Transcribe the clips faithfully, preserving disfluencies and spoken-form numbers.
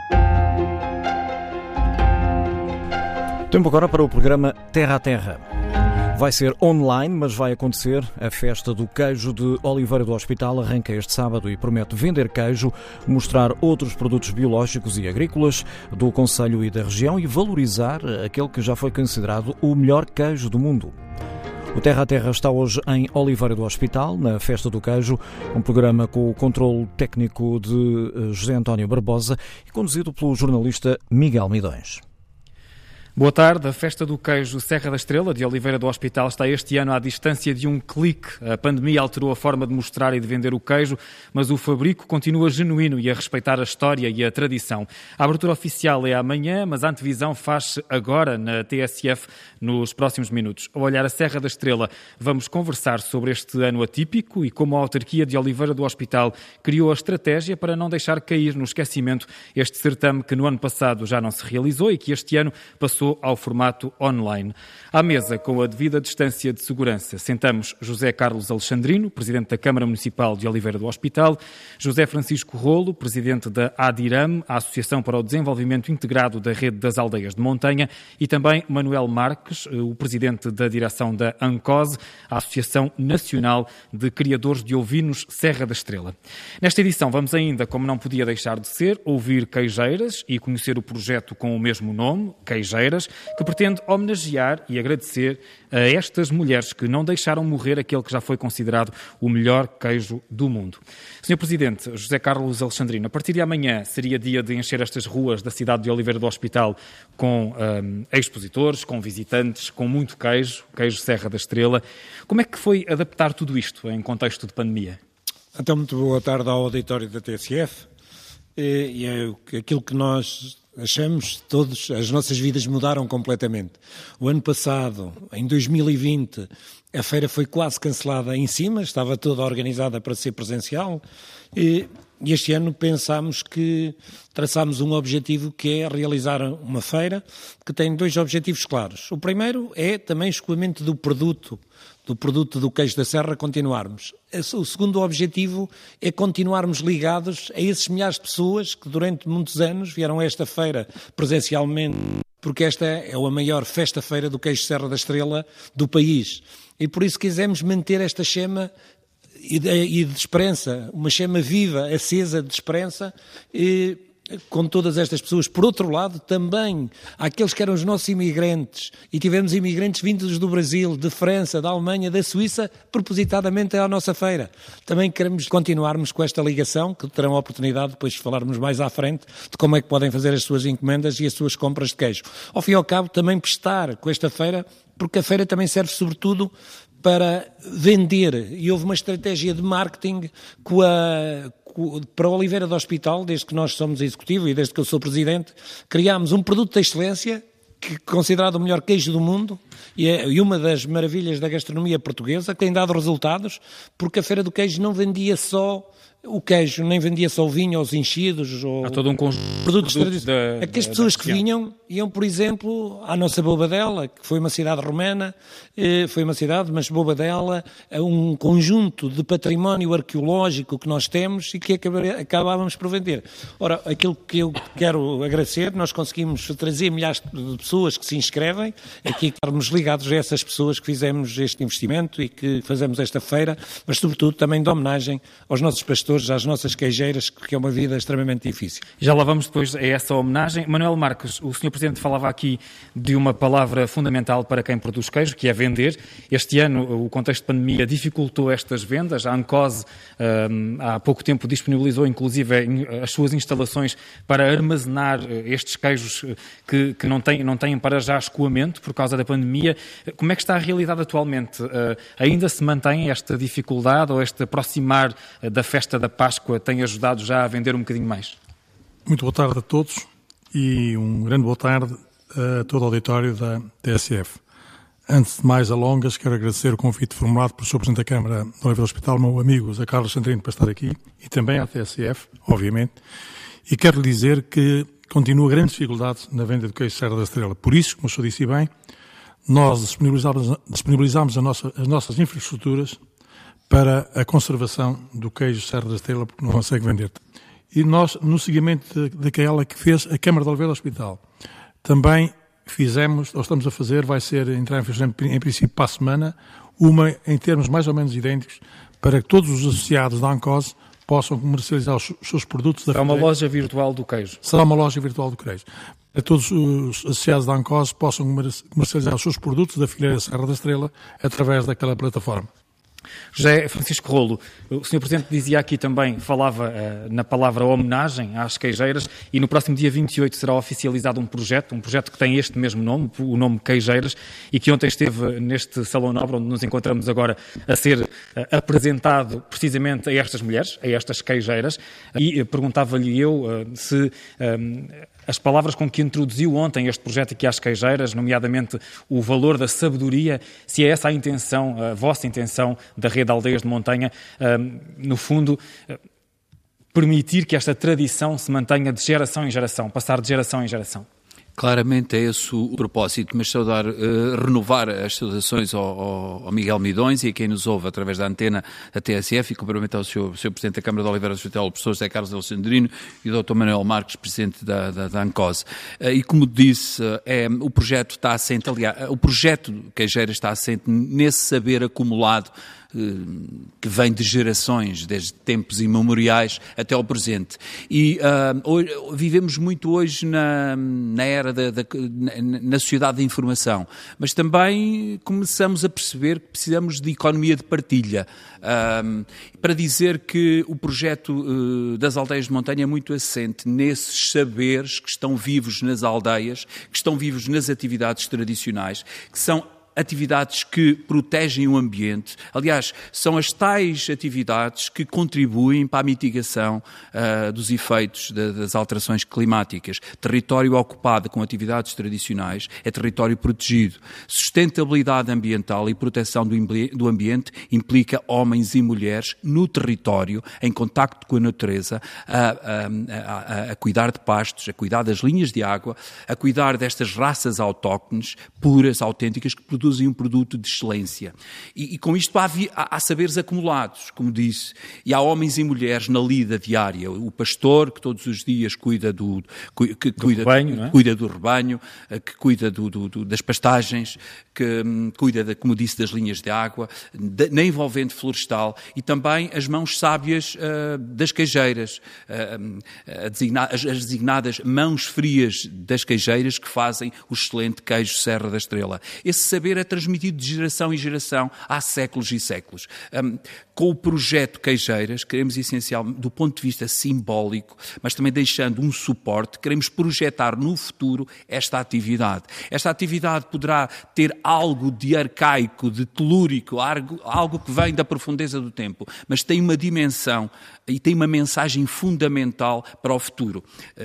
Tempo agora para o programa Terra a Terra. Vai ser online, mas vai acontecer. A festa do queijo de Oliveira do Hospital arranca este sábado e promete vender queijo, mostrar outros produtos biológicos e agrícolas do concelho e da região e valorizar aquele que já foi considerado o melhor queijo do mundo. O Terra a Terra está hoje em Oliveira do Hospital, na Festa do Queijo, um programa com o controle técnico de José António Barbosa e conduzido pelo jornalista Miguel Midões. Boa tarde. A Festa do Queijo Serra da Estrela, de Oliveira do Hospital, está este ano à distância de um clique. A pandemia alterou a forma de mostrar e de vender o queijo, mas o fabrico continua genuíno e a respeitar a história e a tradição. A abertura oficial é amanhã, mas a antevisão faz-se agora na T S F, nos próximos minutos. Ao olhar a Serra da Estrela, vamos conversar sobre este ano atípico e como a autarquia de Oliveira do Hospital criou a estratégia para não deixar cair no esquecimento este certame que no ano passado já não se realizou e que este ano passou ao formato online. À mesa, com a devida distância de segurança, sentamos José Carlos Alexandrino, Presidente da Câmara Municipal de Oliveira do Hospital, José Francisco Rolo, Presidente da ADIRAM, a Associação para o Desenvolvimento Integrado da Rede das Aldeias de Montanha, e também Manuel Marques, o Presidente da Direção da ANCOSE, a Associação Nacional de Criadores de Ovinos Serra da Estrela. Nesta edição vamos ainda, como não podia deixar de ser, ouvir queijeiras e conhecer o projeto com o mesmo nome, Queijeiras, que pretende homenagear e agradecer a estas mulheres que não deixaram morrer aquele que já foi considerado o melhor queijo do mundo. senhor Presidente, José Carlos Alexandrino, a partir de amanhã seria dia de encher estas ruas da cidade de Oliveira do Hospital com um, expositores, com visitantes, com muito queijo, queijo Serra da Estrela. Como é que foi adaptar tudo isto em contexto de pandemia? Então, muito boa tarde ao auditório da T S F. E, e é aquilo que nós achamos, todos, as nossas vidas mudaram completamente. O ano passado, em dois mil e vinte, a feira foi quase cancelada em cima, estava toda organizada para ser presencial, e, e este ano pensámos que traçámos um objetivo que é realizar uma feira que tem dois objetivos claros. O primeiro é também o escoamento do produto, do produto do queijo da Serra, continuarmos. O segundo objetivo é continuarmos ligados a esses milhares de pessoas que durante muitos anos vieram a esta feira presencialmente, porque esta é a maior festa-feira do queijo Serra da Estrela do país. E por isso quisemos manter esta chama e de, de esperança, uma chama viva, acesa de esperança, e com todas estas pessoas. Por outro lado, também aqueles que eram os nossos imigrantes, e tivemos imigrantes vindos do Brasil, de França, da Alemanha, da Suíça, propositadamente à nossa feira. Também queremos continuarmos com esta ligação, que terão a oportunidade depois de falarmos mais à frente de como é que podem fazer as suas encomendas e as suas compras de queijo. Ao fim e ao cabo, também prestar com esta feira, porque a feira também serve sobretudo para vender, e houve uma estratégia de marketing com a, com, para a Oliveira do Hospital, desde que nós somos executivo e desde que eu sou presidente, criámos um produto de excelência, que é considerado o melhor queijo do mundo, e, é, e uma das maravilhas da gastronomia portuguesa, que tem dado resultados, porque a Feira do Queijo não vendia só o queijo, nem vendia só o vinho, ou os enchidos, ou há todo um conjunto de produtos tradicionais. É que as pessoas que vinham, iam, por exemplo, à nossa Bobadela, que foi uma cidade romana, foi uma cidade, mas Bobadela é um conjunto de património arqueológico que nós temos e que acabávamos por vender. Ora, aquilo que eu quero agradecer, nós conseguimos trazer milhares de pessoas que se inscrevem, aqui estarmos ligados a essas pessoas que fizemos este investimento e que fazemos esta feira, mas sobretudo também de homenagem aos nossos pastores, às nossas queijeiras, que é uma vida extremamente difícil. Já lá vamos depois a essa homenagem. Manuel Marques, o senhor Presidente falava aqui de uma palavra fundamental para quem produz queijo, que é vender. Este ano o contexto de pandemia dificultou estas vendas. A ANCOSE um, há pouco tempo disponibilizou inclusive as suas instalações para armazenar estes queijos que, que não, têm, não têm para já escoamento por causa da pandemia. Como é que está a realidade atualmente? Uh, ainda se mantém esta dificuldade ou este aproximar da festa da Páscoa tem ajudado já a vender um bocadinho mais? Muito boa tarde a todos e um grande boa tarde a todo o auditório da T S F. Antes de mais alongas, quero agradecer o convite formulado pelo senhor Presidente da Câmara de Oliveira do Hospital, meu amigo José Carlos Alexandrino, para estar aqui, e também à T S F, obviamente, e quero lhe dizer que continua grandes dificuldades na venda de queijo Serra da Estrela. Por isso, como o senhor disse bem, nós disponibilizamos, disponibilizamos a nossa, as nossas infraestruturas para a conservação do queijo Serra da Estrela, porque não consegue vender. e nós, no seguimento daquela que fez a Câmara de Oliveira do Hospital, também fizemos, ou estamos a fazer, vai ser entrar em funcionamento em princípio para a semana, uma em termos mais ou menos idênticos, para que todos os associados da ANCOS possam comercializar os seus produtos. Será uma loja virtual do queijo. Será uma loja virtual do queijo. Para todos os associados da ANCOS possam comercializar os seus produtos da fileira Serra da Estrela através daquela plataforma. José Francisco Rolo, o senhor Presidente dizia aqui também, falava uh, na palavra homenagem às queijeiras, e no próximo dia vinte e oito será oficializado um projeto, um projeto que tem este mesmo nome, o nome Queijeiras, e que ontem esteve neste Salão Nobre, onde nos encontramos agora, a ser uh, apresentado precisamente a estas mulheres, a estas queijeiras, e uh, perguntava-lhe eu uh, se... Um, as palavras com que introduziu ontem este projeto aqui às queijeiras, nomeadamente o valor da sabedoria, se é essa a intenção, a vossa intenção da Rede Aldeias de Montanha, no fundo, permitir que esta tradição se mantenha de geração em geração, passar de geração em geração. Claramente é esse o propósito, mas saudar, uh, renovar as saudações ao, ao, ao Miguel Midões e a quem nos ouve através da antena da T S F, e cumprimentar o senhor Presidente da Câmara de Oliveira do Hospital, o professor José Carlos Alexandrino, e o doutor Manuel Marques, Presidente da, da, da ANCOS. Uh, e como disse, uh, é, o projeto está assente, aliás, o projeto Queijeiras está assente nesse saber acumulado que vem de gerações, desde tempos imemoriais até ao presente. E uh, hoje, vivemos muito hoje na, na era da, da na, na sociedade da informação, mas também começamos a perceber que precisamos de economia de partilha. Uh, para dizer que o projeto uh, das aldeias de montanha é muito assente nesses saberes que estão vivos nas aldeias, que estão vivos nas atividades tradicionais, que são atividades que protegem o ambiente. Aliás, são as tais atividades que contribuem para a mitigação uh, dos efeitos de, das alterações climáticas. Território ocupado com atividades tradicionais é território protegido. Sustentabilidade ambiental e proteção do, do ambiente implica homens e mulheres no território, em contacto com a natureza, a, a, a, a cuidar de pastos, a cuidar das linhas de água, a cuidar destas raças autóctones, puras, autênticas, que produzem produzem um produto de excelência. E, e com isto há, há, há saberes acumulados, como disse, e há homens e mulheres na lida diária. O pastor, que todos os dias cuida do, que, do cuida, rebanho, não é? cuida do rebanho, que cuida do, do, do, das pastagens, que um, cuida, de, como disse, das linhas de água, de, na envolvente florestal, e também as mãos sábias uh, das queijeiras, uh, uh, designa, as, as designadas mãos frias das queijeiras, que fazem o excelente queijo Serra da Estrela. Esse saber é transmitido de geração em geração há séculos e séculos. Um, com o projeto Queijeiras, queremos essencial, do ponto de vista simbólico, mas também deixando um suporte, queremos projetar no futuro esta atividade. Esta atividade poderá ter algo de arcaico, de telúrico, algo, algo que vem da profundeza do tempo, mas tem uma dimensão e tem uma mensagem fundamental para o futuro.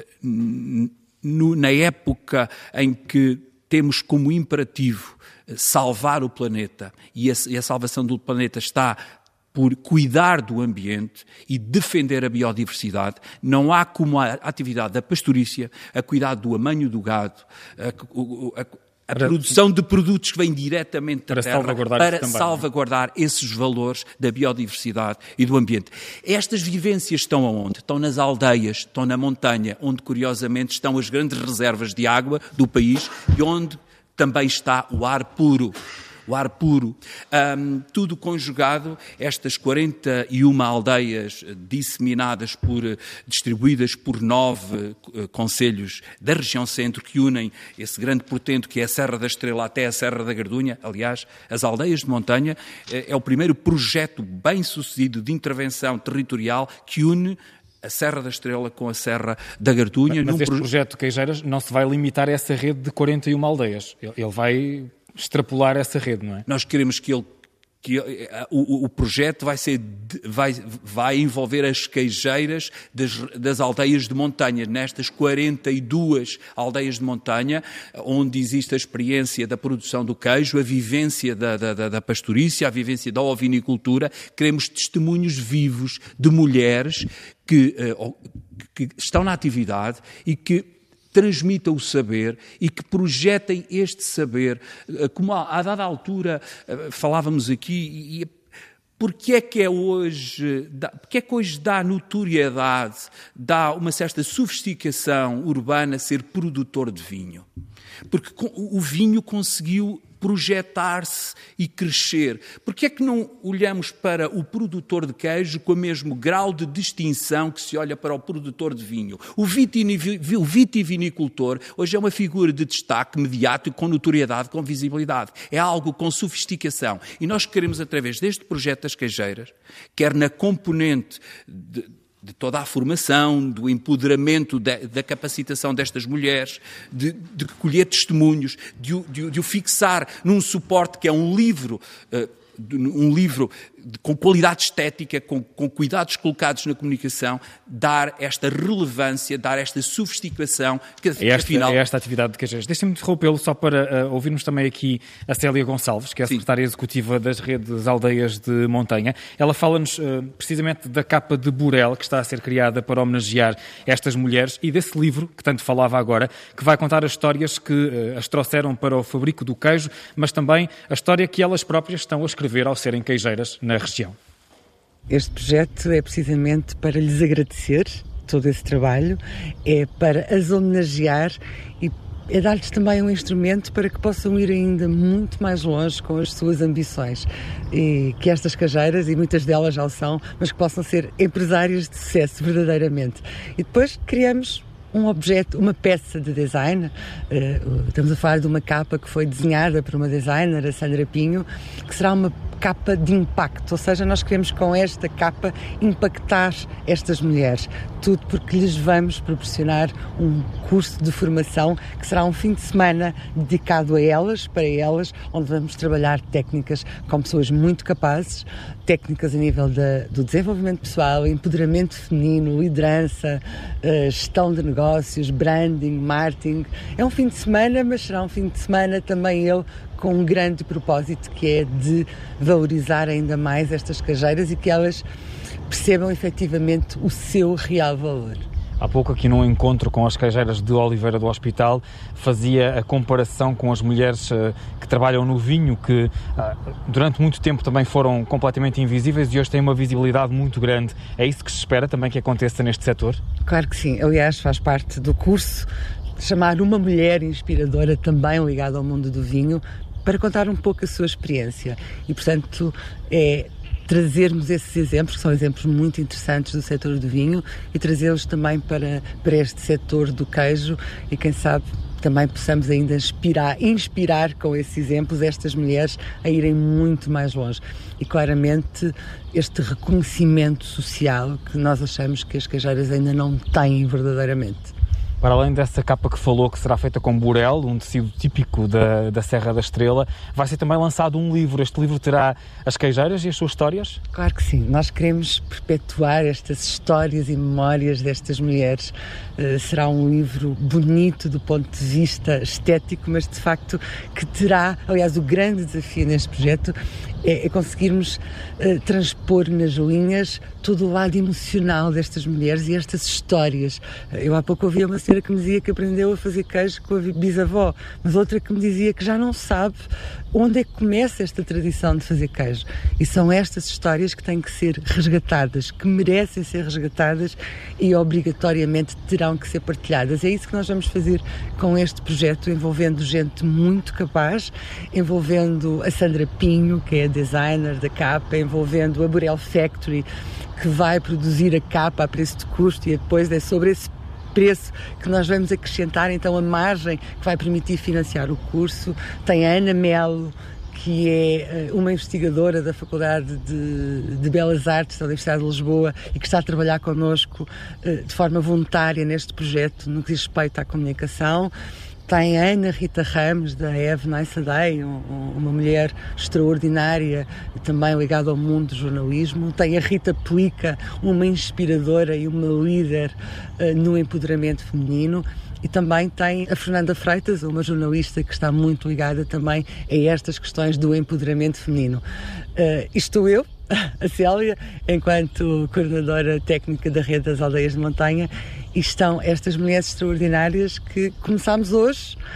No, na época em que temos como imperativo salvar o planeta, e a, e a salvação do planeta está por cuidar do ambiente e defender a biodiversidade, não há como a atividade da pastorícia, a cuidar do amanho do gado, a, a, a para, produção de produtos que vêm diretamente da para terra, salvaguardar para também, salvaguardar esses valores da biodiversidade e do ambiente. Estas vivências estão aonde? Estão nas aldeias, estão na montanha, onde curiosamente estão as grandes reservas de água do país e onde também está o ar puro. O ar puro. Um, tudo conjugado, estas quarenta e uma aldeias disseminadas, por, distribuídas por nove uh, concelhos da região centro, que unem esse grande portento que é a Serra da Estrela até a Serra da Gardunha. Aliás, as aldeias de montanha uh, é o primeiro projeto bem-sucedido de intervenção territorial que une a Serra da Estrela com a Serra da Gardunha. Mas num este pro... projeto Queijeiras não se vai limitar a essa rede de quarenta e uma aldeias. Ele vai extrapolar essa rede, não é? Nós queremos que ele que o, o projeto vai, ser, vai, vai envolver as queijeiras das, das aldeias de montanha, nestas quarenta e duas aldeias de montanha, onde existe a experiência da produção do queijo, a vivência da, da, da pastorícia, a vivência da ovinicultura. Queremos testemunhos vivos de mulheres que, que estão na atividade e que transmitam o saber e que projetem este saber. Como a, a dada altura falávamos aqui, e porque é que é hoje, porque é que hoje dá notoriedade, dá uma certa sofisticação urbana ser produtor de vinho? Porque o vinho conseguiu projetar-se e crescer. Porque é que não olhamos para o produtor de queijo com o mesmo grau de distinção que se olha para o produtor de vinho? O vitivinicultor hoje é uma figura de destaque mediático, com notoriedade, com visibilidade. É algo com sofisticação. E nós queremos, através deste projeto das queijeiras, quer na componente de de toda a formação, do empoderamento, da, da capacitação destas mulheres, de, de colher testemunhos, de o, de, de o fixar num suporte que é um livro, uh, um livro de, com qualidade estética, com, com cuidados colocados na comunicação, dar esta relevância, dar esta sofisticação. Que, é, esta, afinal... é esta atividade de queijeiras. Deixem-me interrompê-lo só para uh, ouvirmos também aqui a Célia Gonçalves, que é a secretária executiva das redes Aldeias de Montanha. Ela fala-nos uh, precisamente da capa de Burel, que está a ser criada para homenagear estas mulheres, e desse livro, que tanto falava agora, que vai contar as histórias que uh, as trouxeram para o fabrico do queijo, mas também a história que elas próprias estão a escrever ao serem queijeiras na região. Este projeto é precisamente para lhes agradecer todo esse trabalho, é para as homenagear e é dar-lhes também um instrumento para que possam ir ainda muito mais longe com as suas ambições. E que estas queijeiras, e muitas delas já o são, mas que possam ser empresárias de sucesso verdadeiramente. E depois criamos um objeto, uma peça de design. Uh, estamos a falar de uma capa que foi desenhada por uma designer, a Sandra Pinho, que será uma capa de impacto, ou seja, nós queremos com esta capa impactar estas mulheres, tudo porque lhes vamos proporcionar um curso de formação que será um fim de semana dedicado a elas, para elas, onde vamos trabalhar técnicas com pessoas muito capazes, técnicas a nível da, do desenvolvimento pessoal, empoderamento feminino, liderança, uh, gestão de negócios, branding, marketing. É um fim de semana, mas será um fim de semana também ele com um grande propósito, que é de valorizar ainda mais estas queijeiras e que elas percebam efetivamente o seu real valor. Há pouco, aqui num encontro com as queijeiras de Oliveira do Hospital, fazia a comparação com as mulheres uh, que trabalham no vinho, que uh, durante muito tempo também foram completamente invisíveis e hoje têm uma visibilidade muito grande. É isso que se espera também que aconteça neste setor? Claro que sim. Aliás, faz parte do curso chamar uma mulher inspiradora também ligada ao mundo do vinho, para contar um pouco a sua experiência. E, portanto, é trazermos esses exemplos, que são exemplos muito interessantes do setor do vinho, e trazê-los também para, para este setor do queijo, e quem sabe também possamos ainda inspirar, inspirar com esses exemplos estas mulheres a irem muito mais longe. E claramente este reconhecimento social que nós achamos que as queijeiras ainda não têm verdadeiramente. Para além dessa capa que falou, que será feita com burel, um tecido típico da, da Serra da Estrela, vai ser também lançado um livro. Este livro terá as queijeiras e as suas histórias? Claro que sim. Nós queremos perpetuar estas histórias e memórias destas mulheres. Uh, será um livro bonito do ponto de vista estético, mas de facto que terá, aliás, o grande desafio neste projeto é, é conseguirmos uh, transpor nas linhas todo o lado emocional destas mulheres e estas histórias. Eu há pouco ouvi uma senhora que me dizia que aprendeu a fazer queijo com a bisavó, mas outra que me dizia que já não sabe onde é que começa esta tradição de fazer queijo. E são estas histórias que têm que ser resgatadas, que merecem ser resgatadas e obrigatoriamente terão que ser partilhadas. É isso que nós vamos fazer com este projeto, envolvendo gente muito capaz, envolvendo a Sandra Pinho, que é a designer da capa, envolvendo a Burel Factory, que vai produzir a capa a preço de custo, e depois é sobre esse preço que nós vamos acrescentar então a margem que vai permitir financiar o curso. Tem a Ana Melo, que é uma investigadora da Faculdade de, de Belas Artes da Universidade de Lisboa e que está a trabalhar connosco de forma voluntária neste projeto no que diz respeito à comunicação. Tem a Ana Rita Ramos, da Have Nice a Day, um, uma mulher extraordinária, também ligada ao mundo do jornalismo. Tem a Rita Plica, uma inspiradora e uma líder uh, no empoderamento feminino. E também tem a Fernanda Freitas, uma jornalista que está muito ligada também a estas questões do empoderamento feminino. Uh, estou eu, a Célia, enquanto coordenadora técnica da Rede das Aldeias de Montanha, e estão estas mulheres extraordinárias que começámos hoje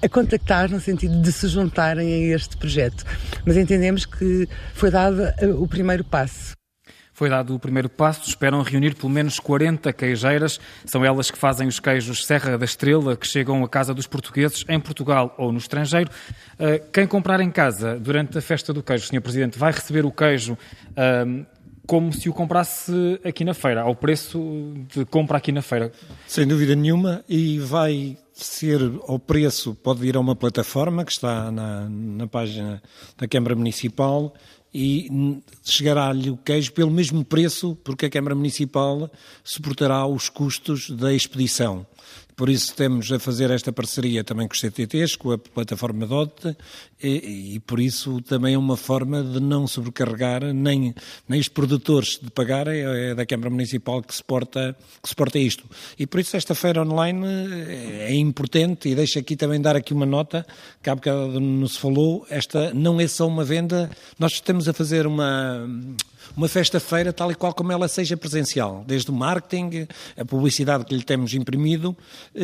a contactar no sentido de se juntarem a este projeto. Mas entendemos que foi dado o primeiro passo. Foi dado o primeiro passo, esperam reunir pelo menos quarenta queijeiras, são elas que fazem os queijos Serra da Estrela, que chegam à casa dos portugueses em Portugal ou no estrangeiro. Quem comprar em casa durante a festa do queijo, senhor Presidente, vai receber o queijo um, como se o comprasse aqui na feira, ao preço de compra aqui na feira. Sem dúvida nenhuma, e vai ser ao preço, pode ir a uma plataforma que está na, na página da Câmara Municipal, e chegará-lhe o queijo pelo mesmo preço, porque a Câmara Municipal suportará os custos da expedição. Por isso estamos a fazer esta parceria também com os C T Ts, com a plataforma D O T, e, e por isso também é uma forma de não sobrecarregar nem, nem os produtores de pagar, é, é da Câmara Municipal que suporta, que suporta isto. E por isso esta feira online é importante, e deixo aqui também dar aqui uma nota, que há bocado nos falou, esta não é só uma venda, nós estamos a fazer uma... uma festa-feira tal e qual como ela seja presencial, desde o marketing, a publicidade que lhe temos imprimido,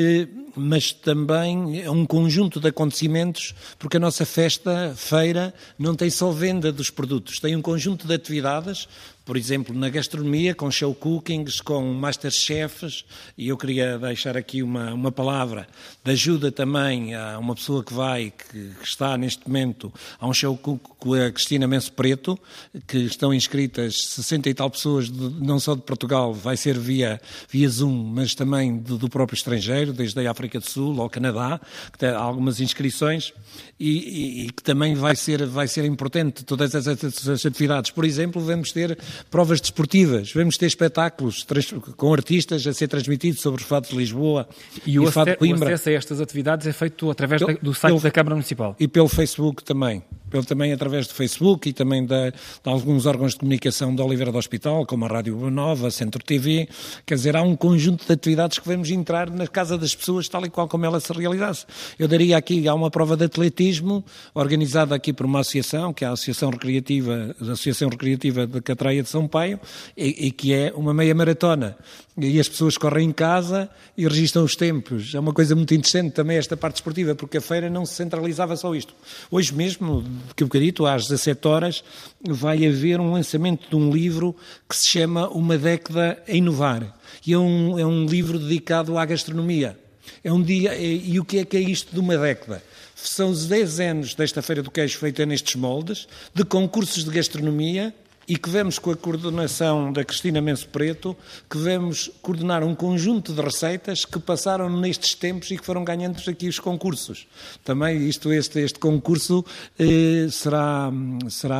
mas também é um conjunto de acontecimentos, porque a nossa festa-feira não tem só venda dos produtos, tem um conjunto de atividades, por exemplo, na gastronomia, com show cookings, com masterchefs, e eu queria deixar aqui uma, uma palavra de ajuda também a uma pessoa que vai, que, que está neste momento a um show cook com a Cristina Menso Preto, que estão inscritas sessenta e tal pessoas, de, não só de Portugal, vai ser via, via Zoom, mas também do, do próprio estrangeiro, desde a África do Sul ao Canadá, que tem algumas inscrições, e, e, e que também vai ser, vai ser importante todas essas atividades. Por exemplo, vamos ter provas desportivas, vamos ter espetáculos trans, com artistas a ser transmitidos sobre o Fado de Lisboa e, e o, Fado de Coimbra. O acesso a estas atividades é feito através pelo, do site pelo, da Câmara Municipal. E pelo Facebook também. Pelo, também através do Facebook e também de, de alguns órgãos de comunicação da Oliveira do Hospital, como a Rádio Nova, Centro T V. Quer dizer, há um conjunto de atividades que vamos entrar na casa das pessoas tal e qual como ela se realizasse. Eu daria aqui, há uma prova de atletismo organizada aqui por uma associação, que é a Associação Recreativa, a Associação Recreativa de Catraia de São Paio, e, e que é uma meia maratona. E as pessoas correm em casa e registram os tempos. É uma coisa muito interessante também esta parte esportiva, porque a feira não se centralizava só isto. Hoje mesmo, que um bocadito, às dezassete horas, vai haver um lançamento de um livro que se chama Uma Década a Inovar. E é um, é um livro dedicado à gastronomia. É um dia, e, e o que é que é isto de uma década? São os dez anos desta Feira do Queijo feita nestes moldes, de concursos de gastronomia, e que vemos com a coordenação da Cristina Menso Preto, que vamos coordenar um conjunto de receitas que passaram nestes tempos e que foram ganhando aqui os concursos. Também isto, este, este concurso eh, será, será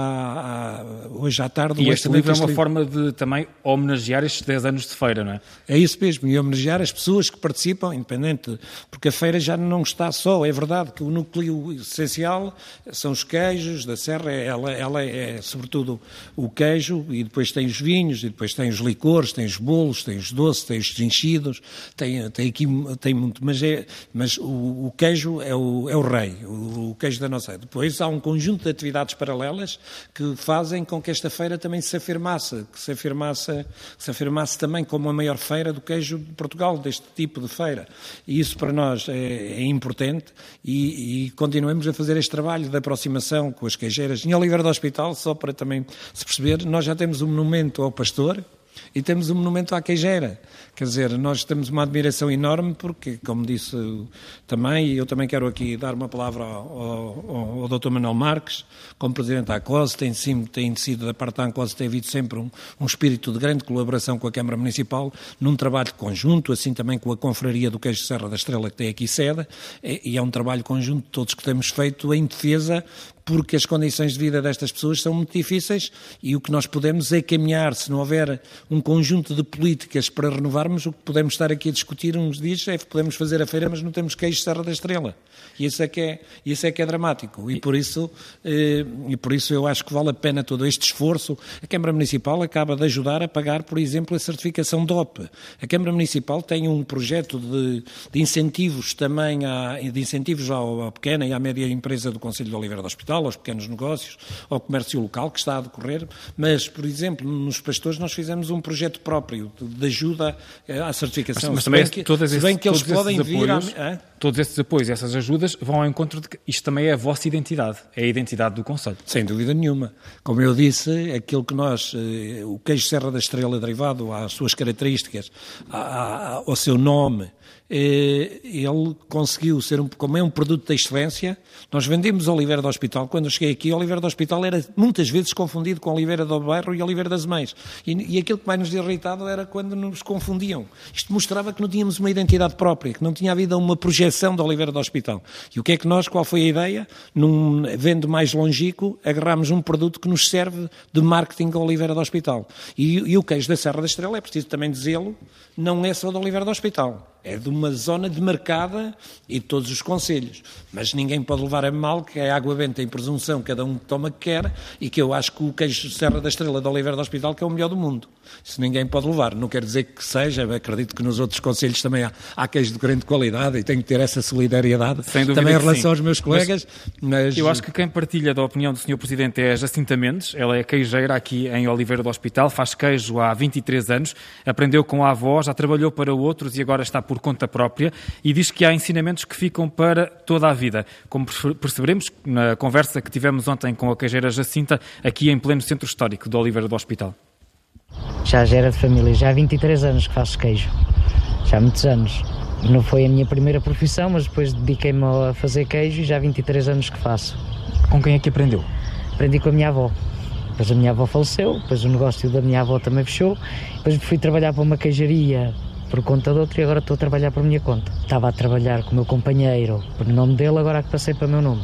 ah, hoje à tarde. E este livro é uma livro. forma de também homenagear estes dez anos de feira, não é? É isso mesmo, e homenagear as pessoas que participam, independente, porque a feira já não está só, é verdade que o núcleo essencial são os queijos da Serra, ela, ela é sobretudo o queijo, e depois tem os vinhos, e depois tem os licores, tem os bolos, tem os doces, tem os enchidos, tem, tem aqui, tem muito, mas, é, mas o, o queijo é o, é o rei, o, o queijo da nossa. Depois há um conjunto de atividades paralelas que fazem com que esta feira também se afirmasse, que se afirmasse, que se afirmasse também como a maior feira do queijo de Portugal, deste tipo de feira. E isso para nós é, é importante, e, e continuamos a fazer este trabalho de aproximação com as queijeiras. Em Oliveira do Hospital, só para também se perceber, nós já temos um monumento ao pastor e temos um monumento à queijeira. Quer dizer, nós temos uma admiração enorme porque, como disse também, e eu também quero aqui dar uma palavra ao, ao, ao doutor Manuel Marques, como presidente da ACOSE, tem, sim, tem sido da parte da ACOSE, tem havido sempre um, um espírito de grande colaboração com a Câmara Municipal, num trabalho conjunto, assim também com a Confraria do Queijo Serra da Estrela, que tem aqui sede, e, e é um trabalho conjunto, todos que temos feito em defesa, porque as condições de vida destas pessoas são muito difíceis, e o que nós podemos é caminhar, se não houver um conjunto de políticas para renovarmos, o que podemos estar aqui a discutir uns dias é que podemos fazer a feira, mas não temos queijo Serra da Estrela. E isso é que é, isso é, que é dramático. E por, isso, eh, e por isso eu acho que vale a pena todo este esforço. A Câmara Municipal acaba de ajudar a pagar, por exemplo, a certificação D O P. A Câmara Municipal tem um projeto de, de incentivos também, à, de incentivos à, à pequena e à média empresa do Concelho de Oliveira do Hospital, Hospital, aos pequenos negócios, ao comércio local que está a decorrer, mas, por exemplo, nos pastores nós fizemos um projeto próprio de ajuda à certificação. Mas, mas também, que, todas se bem esse, que eles todos podem esses vir... Apoios, a... Todos esses apoios e essas ajudas vão ao encontro de que isto também é a vossa identidade, é a identidade do concelho. Sem dúvida nenhuma. Como eu disse, aquilo que nós, o queijo Serra da Estrela derivado às suas características, ao seu nome, ele conseguiu ser, um, como é um produto de excelência, nós vendemos Oliveira do Hospital. Quando eu cheguei aqui, Oliveira do Hospital era muitas vezes confundido com Oliveira do Bairro e Oliveira das Mães. E, e aquilo que mais nos irritava era quando nos confundiam. Isto mostrava que não tínhamos uma identidade própria, que não tinha havido uma projeção de Oliveira do Hospital. E o que é que nós, qual foi a ideia? Num vendo mais longínquo, agarramos um produto que nos serve de marketing a Oliveira do Hospital. E, e o queijo da Serra da Estrela, é preciso também dizê-lo, não é só de Oliveira do Hospital. É de uma zona demarcada e de todos os concelhos. Mas ninguém pode levar a mal que a água benta em presunção, cada um toma o que quer, e que eu acho que o queijo Serra da Estrela de Oliveira do Hospital que é o melhor do mundo. Isso ninguém pode levar. Não quer dizer que seja, acredito que nos outros concelhos também há, há queijo de grande qualidade e tenho que ter essa solidariedade também em relação aos meus colegas. Mas, mas... Eu acho que quem partilha da opinião do senhor Presidente é a Jacinta Mendes. Ela é queijeira aqui em Oliveira do Hospital, faz queijo há vinte e três anos, aprendeu com a avó, já trabalhou para outros e agora está por conta própria e diz que há ensinamentos que ficam para toda a vida. Como perceberemos na conversa que tivemos ontem com a queijeira Jacinta, aqui em pleno centro histórico de Oliveira do Hospital. Já gera de família, já há vinte e três anos que faço queijo, já há muitos anos. Não foi a minha primeira profissão, mas depois dediquei-me a fazer queijo e já há vinte e três anos que faço. Com quem é que aprendeu? Aprendi com a minha avó. Depois a minha avó faleceu, depois o negócio da minha avó também fechou, depois fui trabalhar para uma queijaria por conta de outro e agora estou a trabalhar por minha conta. Estava a trabalhar com o meu companheiro por nome dele, agora que passei para o meu nome.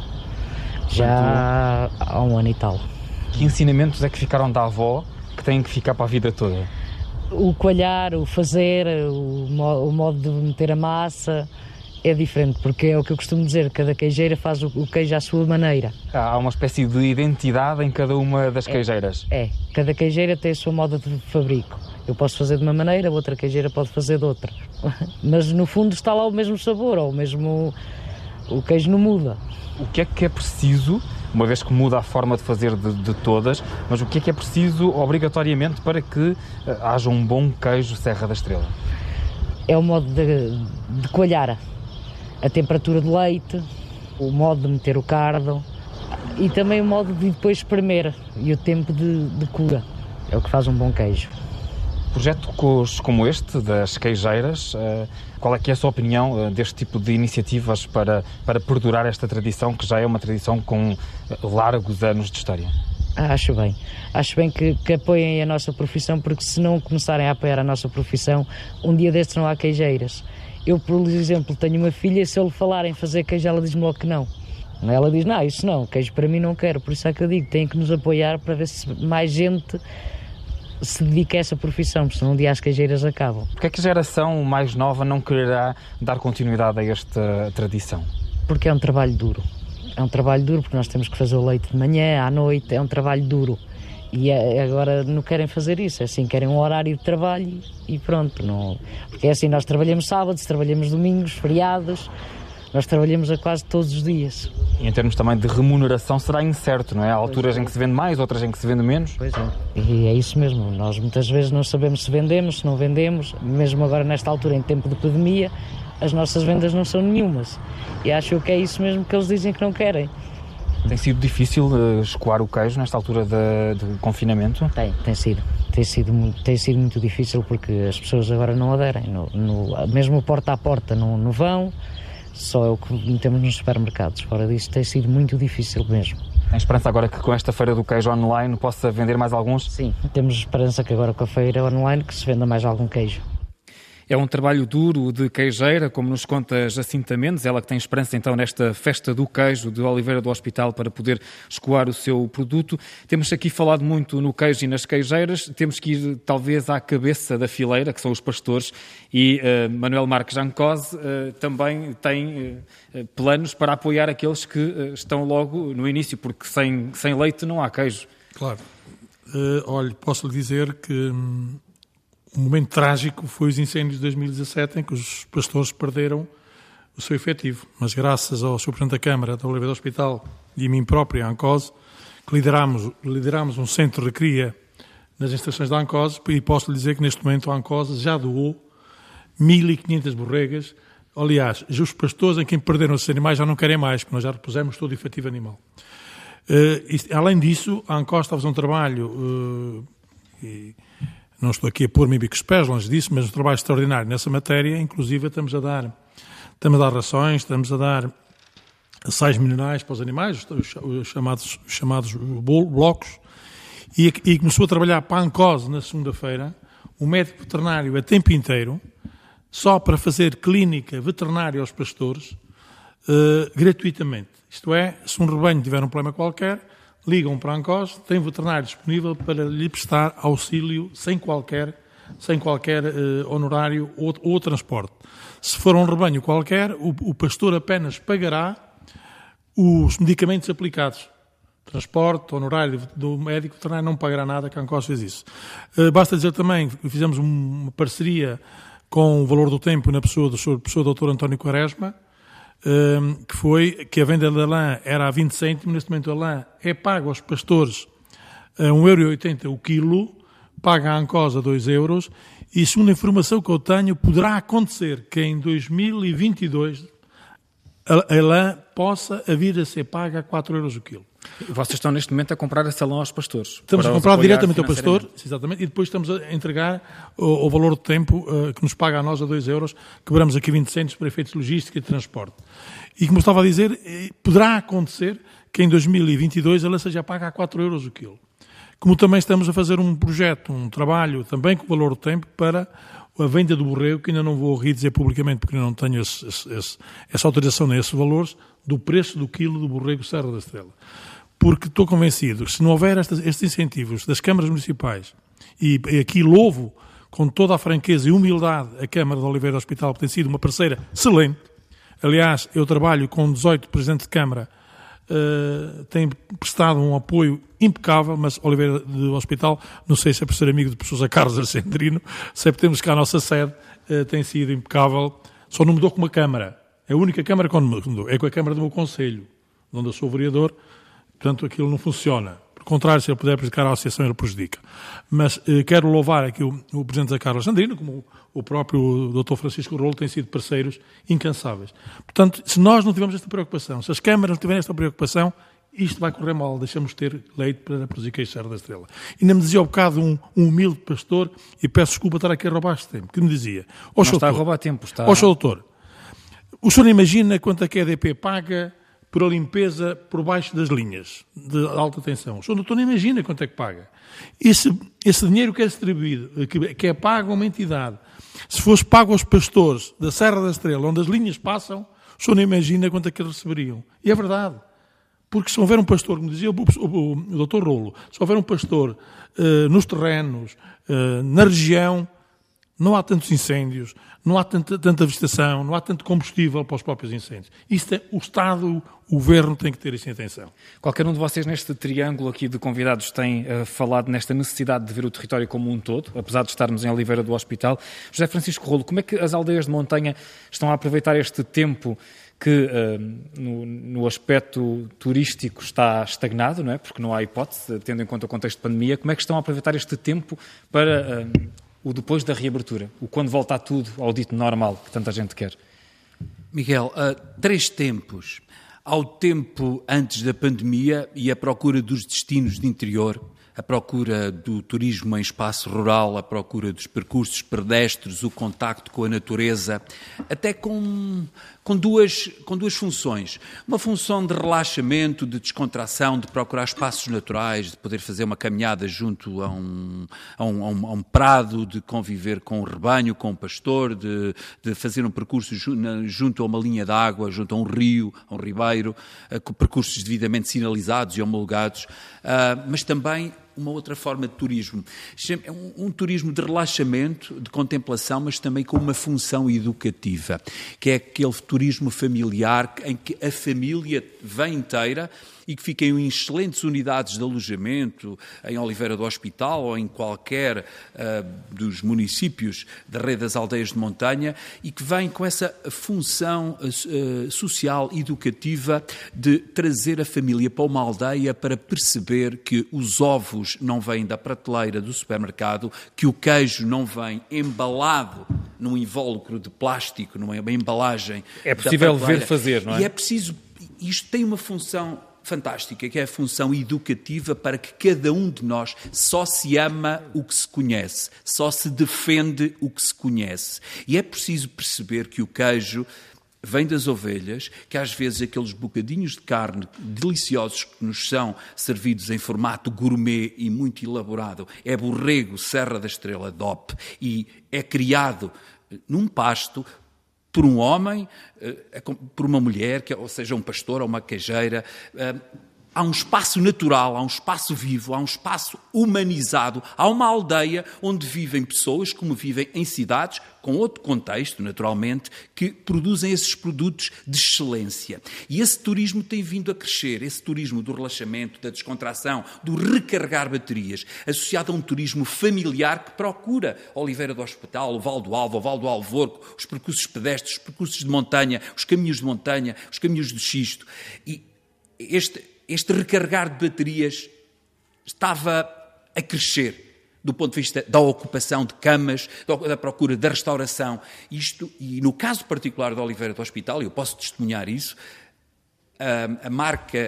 Já há um ano e tal. Que ensinamentos é que ficaram da avó que têm que ficar para a vida toda? O coalhar, o fazer, o, mo- o modo de meter a massa é diferente, porque é o que eu costumo dizer, cada queijeira faz o, o queijo à sua maneira. Há uma espécie de identidade em cada uma das queijeiras. É, é, cada queijeira tem a sua moda de fabrico. Eu posso fazer de uma maneira, outra queijeira pode fazer de outra. Mas no fundo está lá o mesmo sabor, ou o mesmo... o queijo não muda. O que é que é preciso, uma vez que muda a forma de fazer de, de todas, mas o que é que é preciso obrigatoriamente para que uh, haja um bom queijo Serra da Estrela? É o modo de, de coalhar, a temperatura de leite, o modo de meter o cardo e também o modo de depois espremer e o tempo de, de cura. É o que faz um bom queijo. Projetos como este, das queijeiras, qual é que é a sua opinião deste tipo de iniciativas para, para perdurar esta tradição, que já é uma tradição com largos anos de história? Ah, acho bem. Acho bem que, que apoiem a nossa profissão, porque se não começarem a apoiar a nossa profissão, um dia destes não há queijeiras. Eu, por exemplo, tenho uma filha, se eu lhe falar em fazer queijo, ela diz-me logo que não. Ela diz, não, isso não, queijo para mim não quero. Por isso é que eu digo, têm que nos apoiar para ver se mais gente se dedica a essa profissão, porque senão um dia as queijeiras acabam. Porquê é que a geração mais nova não quererá dar continuidade a esta tradição? Porque é um trabalho duro. É um trabalho duro porque nós temos que fazer o leite de manhã, à noite, é um trabalho duro. E agora não querem fazer isso, é assim, querem um horário de trabalho e pronto. Não... Porque é assim, nós trabalhamos sábados, trabalhamos domingos, feriados, nós trabalhamos a quase todos os dias. E em termos também de remuneração será incerto, não é? Há alturas em que se vende mais, outras em que se vende menos. Pois é. E é isso mesmo, nós muitas vezes não sabemos se vendemos, se não vendemos, mesmo agora nesta altura, em tempo de pandemia, as nossas vendas não são nenhumas. E acho que é isso mesmo que eles dizem que não querem. Tem sido difícil uh, escoar o queijo nesta altura de, de confinamento? Tem, tem sido. Tem sido, muito, tem sido muito difícil porque as pessoas agora não aderem. No, no, mesmo porta a porta não, não vão, só é o que metemos nos supermercados. Fora disso tem sido muito difícil mesmo. Tem esperança agora que com esta feira do queijo online possa vender mais alguns? Sim, temos esperança que agora com a feira online que se venda mais algum queijo. É um trabalho duro de queijeira, como nos conta Jacinta Mendes, ela que tem esperança então nesta festa do queijo de Oliveira do Hospital para poder escoar o seu produto. Temos aqui falado muito no queijo e nas queijeiras, temos que ir talvez à cabeça da fileira, que são os pastores, e uh, Manuel Marques Jancose uh, também tem uh, planos para apoiar aqueles que uh, estão logo no início, porque sem, sem leite não há queijo. Claro. Uh, olha, posso lhe dizer que... Hum... Um momento trágico foi os incêndios de dois mil e dezassete, em que os pastores perderam o seu efetivo. Mas graças ao senhor Presidente da Câmara, da Oliveira do Hospital e a mim próprio, a ANCOSE, que liderámos, liderámos um centro de recria nas instalações da ANCOSE, e posso lhe dizer que neste momento a ANCOSE já doou mil e quinhentas borregas. Aliás, os pastores em quem perderam esses animais já não querem mais, porque nós já repusemos todo o efetivo animal. Uh, isto, além disso, a ANCOSE está a fazer um trabalho, uh, e não estou aqui a pôr-me em bicos pés, longe disso, mas um trabalho extraordinário nessa matéria. Inclusive estamos a dar, estamos a dar rações, estamos a dar sais minerais para os animais, os, os chamados, os chamados blocos, e, e começou a trabalhar para a ANCOSE na segunda-feira, o médico veterinário a tempo inteiro, só para fazer clínica veterinária aos pastores, uh, gratuitamente. Isto é, se um rebanho tiver um problema qualquer, ligam para a ANCOSE, tem veterinário disponível para lhe prestar auxílio sem qualquer, sem qualquer uh, honorário ou, ou transporte. Se for um rebanho qualquer, o, o pastor apenas pagará os medicamentos aplicados. Transporte, honorário do médico veterinário não pagará nada, que a ANCOSE fez isso. Uh, basta dizer também que fizemos uma parceria com o Valor do Tempo na pessoa do professor doutor António Quaresma, uh, que foi que a venda da lã era a vinte cêntimos, neste momento a lã é paga aos pastores a um euro e oitenta o quilo, paga a ANCOSE a dois euros, e segundo a informação que eu tenho, poderá acontecer que em dois mil e vinte e dois a, a lã possa vir a ser paga a quatro euros o quilo. Vocês estão neste momento a comprar essa lã aos pastores? Estamos a comprar diretamente ao pastor, exatamente, e depois estamos a entregar o, o valor do tempo uh, que nos paga a nós a dois euros, quebramos aqui vinte cêntimos para efeitos de logística e de transporte. E como estava a dizer, poderá acontecer que em dois mil e vinte e dois a lã seja paga a quatro euros o quilo. Como também estamos a fazer um projeto, um trabalho também com o Valor do Tempo para a venda do borrego, que ainda não vou rir dizer publicamente porque ainda não tenho esse, esse, essa autorização nem esses valores, do preço do quilo do borrego Serra da Estrela. Porque estou convencido que se não houver estes, estes incentivos das câmaras municipais, e, e aqui louvo com toda a franqueza e humildade a Câmara de Oliveira do Hospital, que tem sido uma parceira excelente. Aliás, eu trabalho com dezoito presidentes de Câmara, uh, tem prestado um apoio impecável, mas Oliveira do Hospital, não sei se é por ser amigo de professor Carlos Arcendrino, se é por termos cá a nossa sede, uh, tem sido impecável, só não mudou com uma Câmara. É a única Câmara que não mudou, é com a Câmara do meu Conselho, onde eu sou vereador. Portanto, aquilo não funciona. Por contrário, se ele puder prejudicar a associação, ele prejudica. Mas eh, quero louvar aqui o, o Presidente da Carlos Sandrino, como o, o próprio doutor Francisco Rolo, têm sido parceiros incansáveis. Portanto, se nós não tivermos esta preocupação, se as câmaras não tiverem esta preocupação, isto vai correr mal. Deixamos de ter leite para produzir queijo Serra da Estrela. Ainda me dizia ao bocado um, um humilde pastor, e peço desculpa estar aqui a roubar este tempo, que me dizia... Não está doutor, a roubar tempo, está... Ó, senhor doutor, o senhor imagina quanto a que a E D P paga por a limpeza por baixo das linhas de alta tensão. O senhor doutor não imagina quanto é que paga. Esse, esse dinheiro que é distribuído, que, que é pago a uma entidade, se fosse pago aos pastores da Serra da Estrela, onde as linhas passam, o senhor não imagina quanto é que eles receberiam. E é verdade. Porque se houver um pastor, como dizia o, o, o, o doutor Rolo, se houver um pastor uh, nos terrenos, uh, na região, não há tantos incêndios, não há tanta, tanta vegetação, não há tanto combustível para os próprios incêndios. Isto é, o Estado, o Governo tem que ter isso em atenção. Qualquer um de vocês neste triângulo aqui de convidados tem uh, falado nesta necessidade de ver o território como um todo, apesar de estarmos em Oliveira do Hospital. José Francisco Rolo, como é que as aldeias de montanha estão a aproveitar este tempo que uh, no, no aspecto turístico está estagnado, não é? Porque não há hipótese, tendo em conta o contexto de pandemia. Como é que estão a aproveitar este tempo para... Uh, o depois da reabertura, o quando voltar tudo ao dito normal que tanta gente quer? Miguel, uh, três tempos. Há o tempo antes da pandemia e a procura dos destinos de interior, a procura do turismo em espaço rural, a procura dos percursos pedestres, o contacto com a natureza, até com, com, duas, com duas funções. Uma função de relaxamento, de descontração, de procurar espaços naturais, de poder fazer uma caminhada junto a um, a um, a um, a um prado, de conviver com o rebanho, com o pastor, de, de fazer um percurso junto a uma linha de água, junto a um rio, a um ribeiro, com percursos devidamente sinalizados e homologados, mas também uma outra forma de turismo. É um, um turismo de relaxamento, de contemplação, mas também com uma função educativa, que é aquele turismo familiar em que a família vem inteira e que fiquem em excelentes unidades de alojamento em Oliveira do Hospital ou em qualquer uh, dos municípios da rede das aldeias de montanha e que vêm com essa função uh, social, educativa de trazer a família para uma aldeia para perceber que os ovos não vêm da prateleira do supermercado, que o queijo não vem embalado num invólucro de plástico, numa embalagem. É possível ver fazer, não é? E é preciso, isto tem uma função fantástica, que é a função educativa para que cada um de nós só se ama o que se conhece, só se defende o que se conhece. E é preciso perceber que o queijo vem das ovelhas, que às vezes aqueles bocadinhos de carne deliciosos que nos são servidos em formato gourmet e muito elaborado, é borrego Serra da Estrela D O P e é criado num pasto por um homem, por uma mulher, ou seja, um pastor ou uma queijeira. Há um espaço natural, há um espaço vivo, há um espaço humanizado, há uma aldeia onde vivem pessoas como vivem em cidades, com outro contexto, naturalmente, que produzem esses produtos de excelência. E esse turismo tem vindo a crescer, esse turismo do relaxamento, da descontração, do recarregar baterias, associado a um turismo familiar que procura Oliveira do Hospital, o Val do Alvo, o Val do Alvorco, os percursos pedestres, os percursos de montanha, os caminhos de montanha, os caminhos de xisto. E este... Este recarregar de baterias estava a crescer do ponto de vista da ocupação de camas, da procura da restauração. Isto, e no caso particular de Oliveira do Hospital, eu posso testemunhar isso, a, a marca,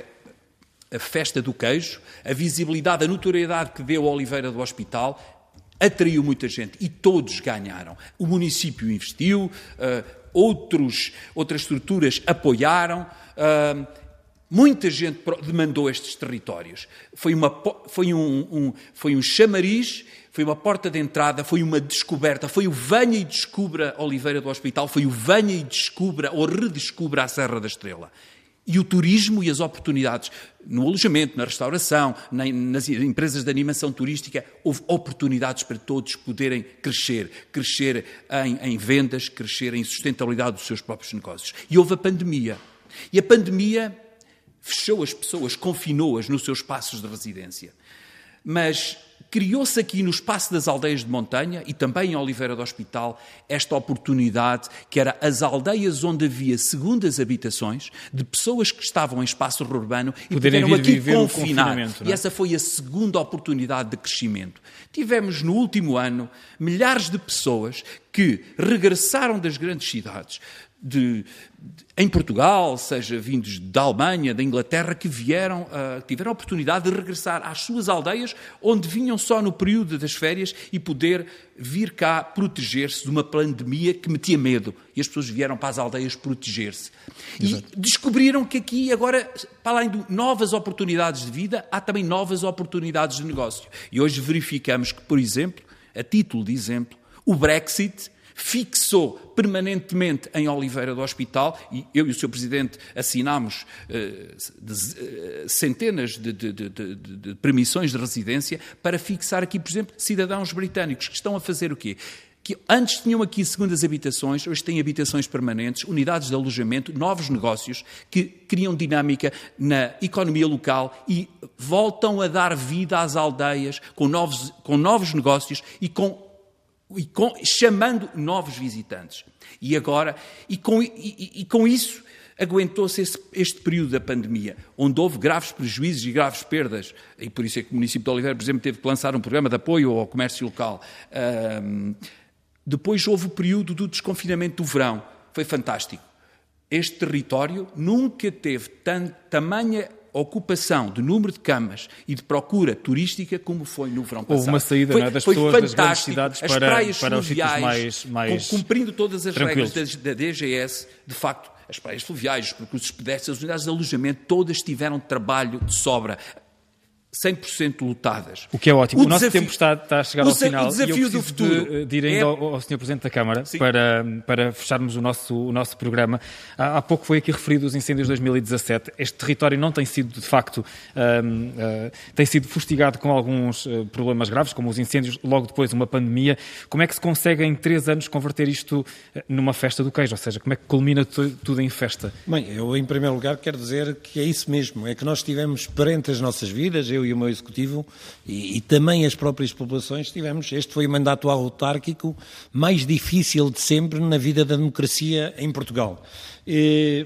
a festa do queijo, a visibilidade, a notoriedade que deu a Oliveira do Hospital atraiu muita gente e todos ganharam. O município investiu, uh, outros, outras estruturas apoiaram, uh, muita gente demandou estes territórios. Foi, uma, foi, um, um, foi um chamariz, foi uma porta de entrada, foi uma descoberta, foi o venha e descubra Oliveira do Hospital, foi o venha e descubra ou redescubra a Serra da Estrela. E o turismo e as oportunidades no alojamento, na restauração, nas empresas de animação turística, houve oportunidades para todos poderem crescer, crescer em, em vendas, crescer em sustentabilidade dos seus próprios negócios. E houve a pandemia. E a pandemia fechou as pessoas, confinou-as nos seus espaços de residência. Mas criou-se aqui no espaço das aldeias de montanha e também em Oliveira do Hospital esta oportunidade que era as aldeias onde havia segundas habitações de pessoas que estavam em espaço urbano e puderam aqui confinar. E essa foi a segunda oportunidade de crescimento. Tivemos no último ano milhares de pessoas que regressaram das grandes cidades, De, de, em Portugal, seja vindos da Alemanha, da Inglaterra, que vieram, uh, tiveram a oportunidade de regressar às suas aldeias, onde vinham só no período das férias e poder vir cá proteger-se de uma pandemia que metia medo. E as pessoas vieram para as aldeias proteger-se. Exato. E descobriram que aqui, agora, para além de novas oportunidades de vida, há também novas oportunidades de negócio. E hoje verificamos que, por exemplo, a título de exemplo, o Brexit fixou permanentemente em Oliveira do Hospital, e eu e o seu Presidente assinámos uh, de, uh, centenas de, de, de, de, de permissões de residência para fixar aqui, por exemplo, cidadãos britânicos que estão a fazer o quê? Que antes tinham aqui segundas habitações, hoje têm habitações permanentes, unidades de alojamento, novos negócios que criam dinâmica na economia local e voltam a dar vida às aldeias com novos, com novos negócios e com E com, chamando novos visitantes. E agora, e com, e, e com isso, aguentou-se esse, este período da pandemia, onde houve graves prejuízos e graves perdas, e por isso é que o município de Oliveira, por exemplo, teve que lançar um programa de apoio ao comércio local. Um, depois houve o período do desconfinamento do verão, foi fantástico. Este território nunca teve tant, tamanha ocupação de número de camas e de procura turística como foi no verão passado. Houve uma saída foi, não é, das foi pessoas das grandes fantástico. cidades As para, praias para os sítios mais, mais cumprindo todas as tranquilos. regras da, da D G S, de facto, as praias fluviais, os percursos pedestres, as unidades de alojamento, todas tiveram trabalho de sobra. cem por cento lotadas. O que é ótimo. O, o nosso desafio, tempo está, está a chegar ao final. O desafio e eu do futuro de, de ir ainda é... ao, ao senhor Presidente da Câmara para, para fecharmos o nosso, o nosso programa. Há, há pouco foi aqui referido os incêndios de dois mil e dezassete. Este território não tem sido, de facto, um, uh, tem sido fustigado com alguns uh, problemas graves, como os incêndios, logo depois uma pandemia. Como é que se consegue em três anos converter isto numa festa do queijo? Ou seja, como é que culmina tu, tudo em festa? Bem, eu em primeiro lugar quero dizer que é isso mesmo, é que nós tivemos perante as nossas vidas, eu e o meu Executivo, e, e também as próprias populações, tivemos, este foi o mandato autárquico mais difícil de sempre na vida da democracia em Portugal. E,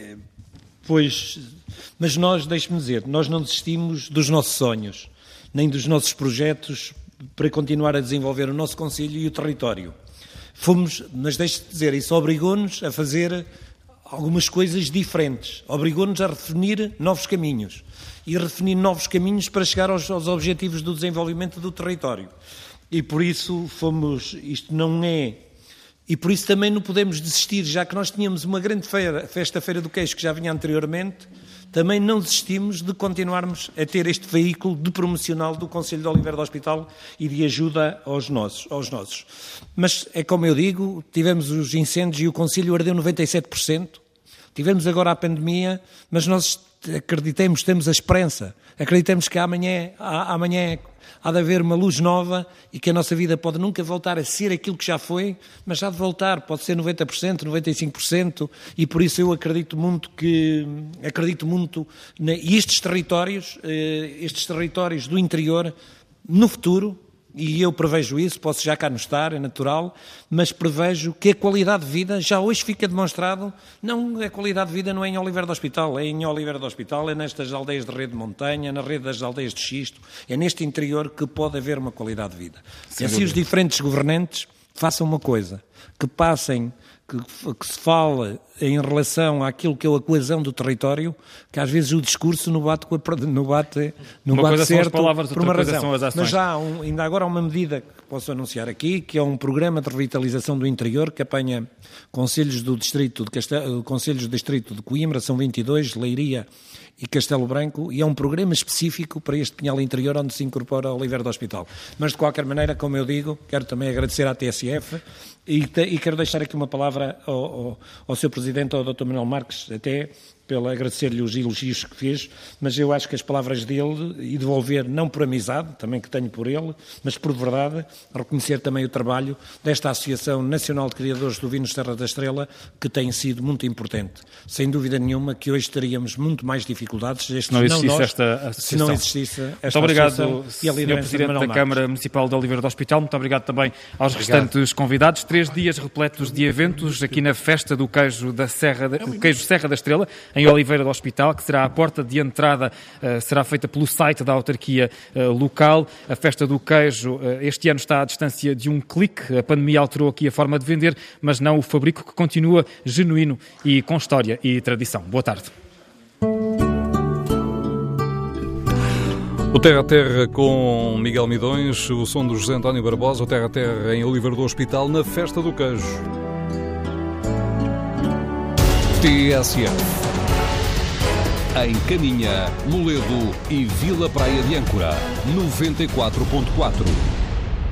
pois, mas nós, deixe-me dizer, nós não desistimos dos nossos sonhos, nem dos nossos projetos para continuar a desenvolver o nosso Conselho e o território. Fomos, mas deixe-me dizer, isso obrigou-nos a fazer algumas coisas diferentes, obrigou-nos a redefinir novos caminhos e redefinir novos caminhos para chegar aos, aos objetivos do desenvolvimento do território. E por isso fomos, isto não é, e por isso também não podemos desistir, já que nós tínhamos uma grande feira, festa Feira do Queijo que já vinha anteriormente, também não desistimos de continuarmos a ter este veículo de promocional do Conselho de Oliveira do Hospital e de ajuda aos nossos, aos nossos. Mas é como eu digo, tivemos os incêndios e o Conselho ardeu noventa e sete por cento, tivemos agora a pandemia, mas nós acreditamos, temos a esperança, acreditamos que amanhã, amanhã há de haver uma luz nova e que a nossa vida pode nunca voltar a ser aquilo que já foi, mas há de voltar, pode ser noventa por cento, noventa e cinco por cento, e por isso eu acredito muito que, acredito muito, e estes territórios, estes territórios do interior, no futuro, e eu prevejo isso, posso já cá não estar, é natural, mas prevejo que a qualidade de vida já hoje fica demonstrado, não, a qualidade de vida não é em Oliveira do Hospital, é em Oliveira do Hospital, é nestas aldeias de rede de montanha, na rede das aldeias de xisto, é neste interior que pode haver uma qualidade de vida. E assim os diferentes governantes façam uma coisa, que passem, que, que se fale em relação àquilo que é a coesão do território, que às vezes o discurso não bate, com a, não bate, não uma bate coisa certo são as palavras, por uma outra razão. coisa são as ações. Mas já há um, ainda agora há uma medida que posso anunciar aqui, que é um programa de revitalização do interior que apanha concelhos do distrito de Castelo, concelhos do distrito de Coimbra, são vinte e dois, Leiria e Castelo Branco, e é um programa específico para este Pinhal Interior onde se incorpora Oliveira do Hospital. Mas de qualquer maneira, como eu digo, quero também agradecer à T S F e, te, e quero deixar aqui uma palavra ao, ao, ao seu Presidente, ao doutor Manuel Marques, até pelo agradecer-lhe os elogios que fez, mas eu acho que as palavras dele, e devolver, não por amizade, também que tenho por ele, mas por verdade, reconhecer também o trabalho desta Associação Nacional de Criadores de Ovinos Serra da Estrela, que tem sido muito importante. Sem dúvida nenhuma que hoje teríamos muito mais dificuldades, estes, não existisse não nós, esta associação. Se não existisse esta muito obrigado, associação e a senhor Presidente da Câmara Municipal de Oliveira do Hospital, muito obrigado também aos obrigado. restantes convidados. Três dias repletos de eventos aqui na festa do queijo, da Serra, do queijo Serra da Estrela, em Oliveira do Hospital, que será a porta de entrada, uh, será feita pelo site da autarquia uh, local. A festa do queijo uh, este ano está à distância de um clique. A pandemia alterou aqui a forma de vender, mas não o fabrico, que continua genuíno e com história e tradição. Boa tarde. O Terra a Terra com Miguel Midões, o som do José António Barbosa, o Terra a Terra em Oliveira do Hospital, na Festa do Queijo. T S F. Em Caminha, Moledo e Vila Praia de Âncora, noventa e quatro ponto quatro.